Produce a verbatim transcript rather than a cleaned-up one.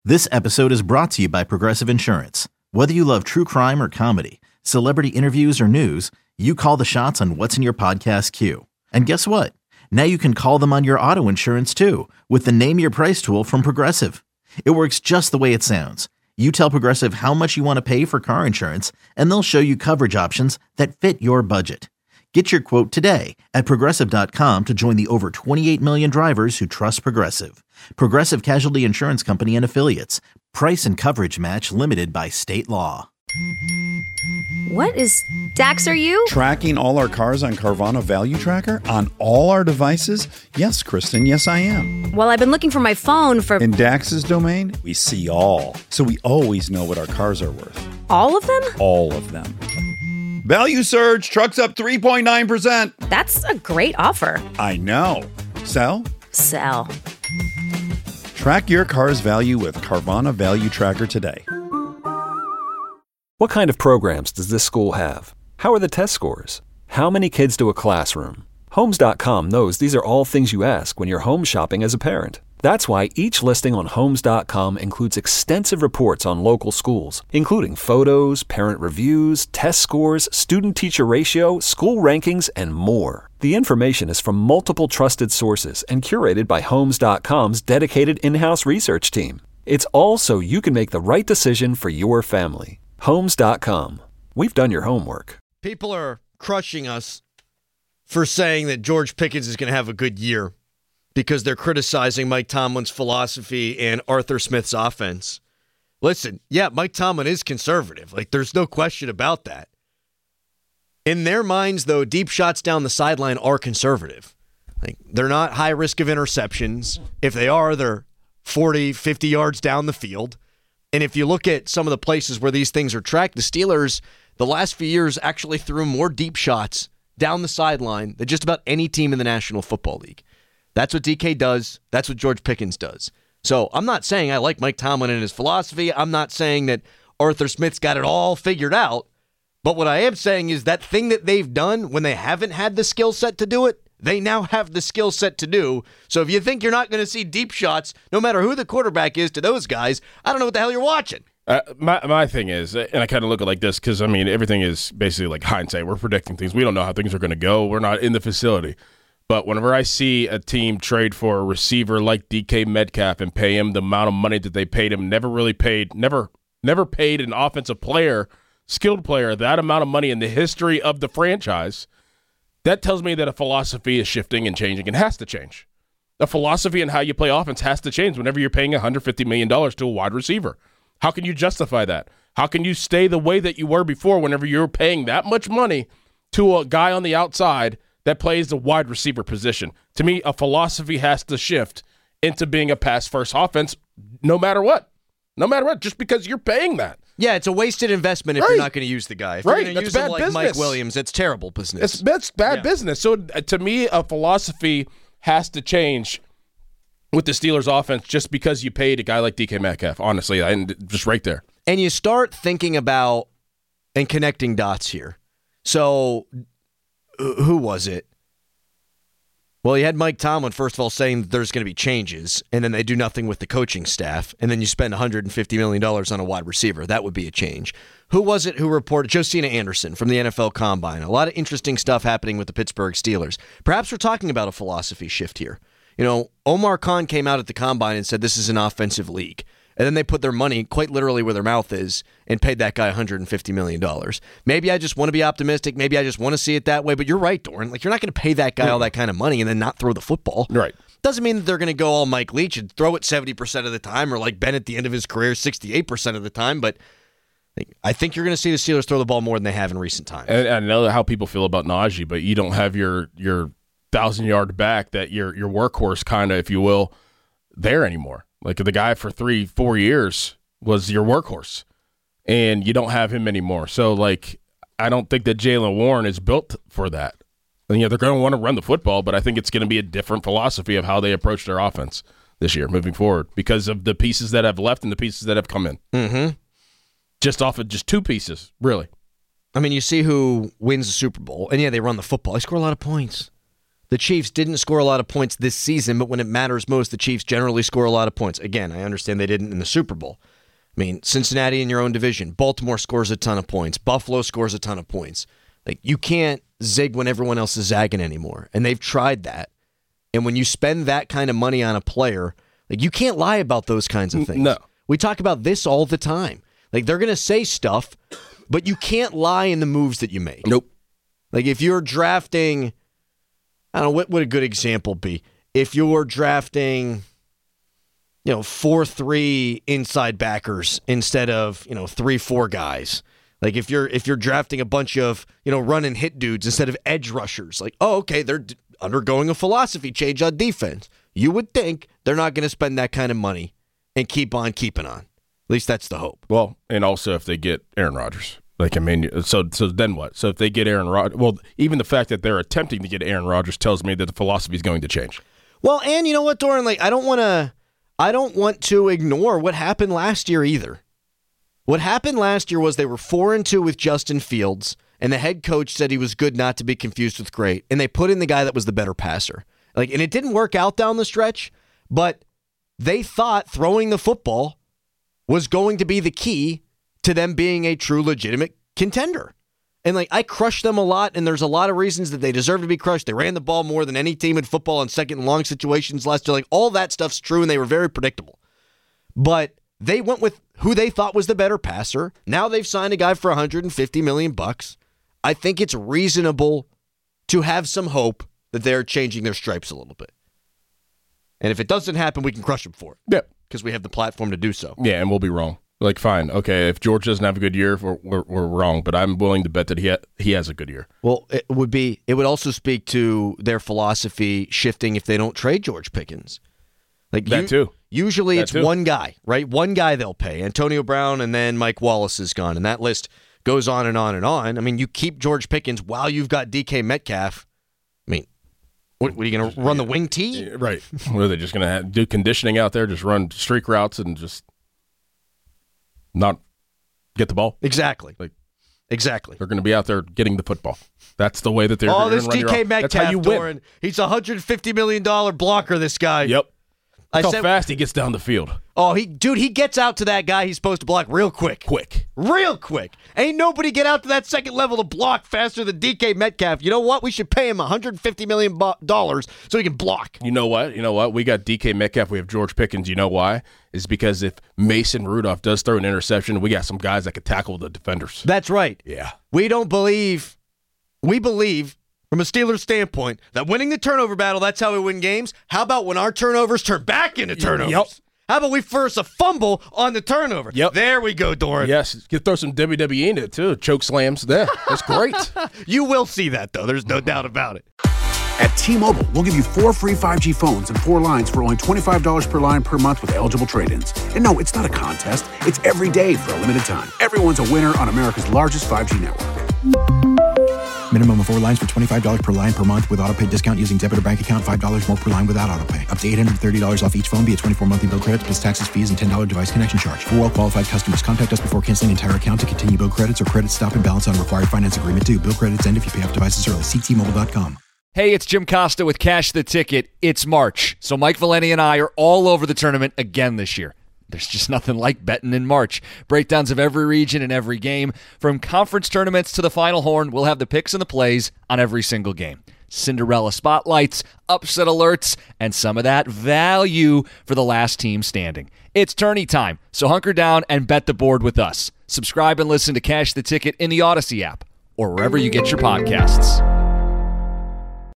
This episode is brought to you by Progressive Insurance. Whether you love true crime or comedy, celebrity interviews or news, you call the shots on what's in your podcast queue. And guess what? Now you can call them on your auto insurance too with the Name Your Price tool from Progressive. It works just the way it sounds. You tell Progressive how much you want to pay for car insurance, and they'll show you coverage options that fit your budget. Get your quote today at Progressive dot com to join the over twenty-eight million drivers who trust Progressive. Progressive Casualty Insurance Company and Affiliates. Price and coverage match limited by state law. What is Dax, are you? Tracking all our cars on Carvana Value Tracker on all our devices? Yes, Kristen, yes I am. Well, I've been looking for my phone for... In Dax's domain, we see all. So we always know what our cars are worth. All of them? All of them. Value surge, trucks up three point nine percent. That's a great offer. I know. Sell? Sell. Track your car's value with Carvana Value Tracker today. What kind of programs does this school have? How are the test scores? How many kids do a classroom? Homes dot com knows these are all things you ask when you're home shopping as a parent. That's why each listing on Homes dot com includes extensive reports on local schools, including photos, parent reviews, test scores, student-teacher ratio, school rankings, and more. The information is from multiple trusted sources and curated by Homes dot com's dedicated in-house research team. It's all so you can make the right decision for your family. Homes dot com. We've done your homework. People are crushing us for saying that George Pickens is going to have a good year because they're criticizing Mike Tomlin's philosophy and Arthur Smith's offense. Listen, yeah, Mike Tomlin is conservative. Like, there's no question about that. In their minds, though, deep shots down the sideline are conservative. Like, they're not high risk of interceptions. If they are, they're forty, fifty yards down the field. And if you look at some of the places where these things are tracked, the Steelers, the last few years, actually threw more deep shots down the sideline than just about any team in the National Football League. That's what D K does. That's what George Pickens does. So I'm not saying I like Mike Tomlin and his philosophy. I'm not saying that Arthur Smith's got it all figured out. But what I am saying is that thing that they've done when they haven't had the skill set to do it, they now have the skill set to do. So if you think you're not going to see deep shots, no matter who the quarterback is to those guys, I don't know what the hell you're watching. Uh, my my thing is, and I kind of look at it like this, because, I mean, everything is basically like hindsight. We're predicting things. We don't know how things are going to go. We're not in the facility. But whenever I see a team trade for a receiver like D K Metcalf and pay him the amount of money that they paid him, never really paid, never never paid an offensive player, skilled player, that amount of money in the history of the franchise, that tells me that a philosophy is shifting and changing and has to change. The philosophy and how you play offense has to change whenever you're paying one hundred fifty million dollars to a wide receiver. How can you justify that? How can you stay the way that you were before whenever you're paying that much money to a guy on the outside that plays the wide receiver position? To me, a philosophy has to shift into being a pass-first offense no matter what. No matter what, just because you're paying that. Yeah, it's a wasted investment if right. you're not going to use the guy. If right. you're going to use bad him like business. Mike Williams, it's terrible business. It's, it's bad yeah. business. So uh, to me, a philosophy has to change with the Steelers offense just because you paid a guy like D K Metcalf, honestly, and just right there. And you start thinking about and connecting dots here. So who was it? Well, you had Mike Tomlin, first of all, saying that there's going to be changes, and then they do nothing with the coaching staff, and then you spend one hundred fifty million dollars on a wide receiver. That would be a change. Who was it who reported? Josina Anderson from the N F L Combine. A lot of interesting stuff happening with the Pittsburgh Steelers. Perhaps we're talking about a philosophy shift here. You know, Omar Khan came out at the Combine and said this is an offensive league. And then they put their money quite literally where their mouth is and paid that guy one hundred fifty million dollars. Maybe I just want to be optimistic. Maybe I just want to see it that way. But you're right, Doran. Like, you're not going to pay that guy all that kind of money and then not throw the football. Right. Doesn't mean that they're going to go all Mike Leach and throw it seventy percent of the time, or like Ben at the end of his career, sixty-eight percent of the time. But I think you're going to see the Steelers throw the ball more than they have in recent times. And I know how people feel about Najee, but you don't have your your thousand-yard back, that your your workhorse kind of, if you will, there anymore. Like, the guy for three, four years was your workhorse, and you don't have him anymore. So, like, I don't think that Jaylen Warren is built for that. And, you know, they're going to want to run the football, but I think it's going to be a different philosophy of how they approach their offense this year moving forward because of the pieces that have left and the pieces that have come in. Mm-hmm. Just off of just two pieces, really. I mean, you see who wins the Super Bowl, and yeah, they run the football. They score a lot of points. The Chiefs didn't score a lot of points this season, but when it matters most, the Chiefs generally score a lot of points. Again, I understand they didn't in the Super Bowl. I mean, Cincinnati in your own division. Baltimore scores a ton of points. Buffalo scores a ton of points. Like, you can't zig when everyone else is zagging anymore. And they've tried that. And when you spend that kind of money on a player, like, you can't lie about those kinds of things. No. We talk about this all the time. Like, they're going to say stuff, but you can't lie in the moves that you make. Nope. Like, if you're drafting, I don't know, what would a good example be? If you're drafting, you know, four three inside backers instead of, you know, three four guys. Like, if you're if you're drafting a bunch of, you know, run and hit dudes instead of edge rushers. Like, oh, okay, they're d- undergoing a philosophy change on defense. You would think they're not going to spend that kind of money and keep on keeping on. At least that's the hope. Well, and also if they get Aaron Rodgers. Like, I mean, so so then what? So if they get Aaron Rodgers, well, even the fact that they're attempting to get Aaron Rodgers tells me that the philosophy is going to change. Well, and you know what, Doran? Like, I don't want to, I don't want to ignore what happened last year either. What happened last year was they were four and two with Justin Fields, and the head coach said he was good not to be confused with great, and they put in the guy that was the better passer. Like, and it didn't work out down the stretch, but they thought throwing the football was going to be the key to them being a true legitimate contender. And like, I crushed them a lot, and there's a lot of reasons that they deserve to be crushed. They ran the ball more than any team in football in second and long situations last year. Like, all that stuff's true, and they were very predictable. But they went with who they thought was the better passer. Now they've signed a guy for one hundred fifty million bucks. I think it's reasonable to have some hope that they're changing their stripes a little bit. And if it doesn't happen, we can crush them for it. Yeah. Because we have the platform to do so. Yeah, and we'll be wrong. Like, fine, okay, if George doesn't have a good year, we're, we're, we're wrong, but I'm willing to bet that he ha- he has a good year. Well, it would be. It would also speak to their philosophy shifting if they don't trade George Pickens. Like That you, too. Usually That it's too. one guy, right? One guy they'll pay. Antonio Brown, and then Mike Wallace is gone, and that list goes on and on and on. I mean, you keep George Pickens while you've got D K Metcalf. I mean, what, what are you going to run the wing tee? Yeah, right. What are they just going to do conditioning out there, just run streak routes and just not get the ball? Exactly. Like, exactly. they're going to be out there getting the football. That's the way that they're Oh, going to this run D your K off- Metcalf, That's how you win. Doran. He's a one hundred fifty million dollars blocker, this guy. Yep. I Look how said, fast he gets down the field. oh, he, dude, he gets out to that guy he's supposed to block real quick. Quick. Real quick. Ain't nobody get out to that second level to block faster than D K Metcalf. You know what? We should pay him one hundred fifty million dollars so he can block. You know what? You know what? We got D K Metcalf. We have George Pickens. You know why? It's because if Mason Rudolph does throw an interception, we got some guys that could tackle the defenders. That's right. Yeah. We don't believe, we believe, from a Steelers standpoint, that winning the turnover battle, that's how we win games. How about when our turnovers turn back into turnovers? Yep. How about we force a fumble on the turnover? Yep. There we go, Doran. Yes. You could throw some W W E in it, too. Choke slams. There. That's great. You will see that, though. There's no doubt about it. At T-Mobile, we'll give you four free five G phones and four lines for only twenty-five dollars per line per month with eligible trade-ins. And no, it's not a contest. It's every day for a limited time. Everyone's a winner on America's largest five G network. Minimum of four lines for twenty-five dollars per line per month with autopay discount using debit or bank account. five dollars more per line without autopay. Up to eight hundred thirty dollars off each phone via twenty-four monthly bill credits plus taxes, fees, and ten dollars device connection charge. For well-qualified customers, contact us before canceling entire account to continue bill credits or credit stop and balance on required finance agreement due. Bill credits end if you pay off devices early. See T Mobile dot com. Hey, it's Jim Costa with Cash the Ticket. It's March, so Mike Valeni and I are all over the tournament again this year. There's just nothing like betting in March. Breakdowns of every region and every game. From conference tournaments to the Final Horn, we'll have the picks and the plays on every single game. Cinderella spotlights, upset alerts, and some of that value for the last team standing. It's tourney time, so hunker down and bet the board with us. Subscribe and listen to Cash the Ticket in the Odyssey app or wherever you get your podcasts.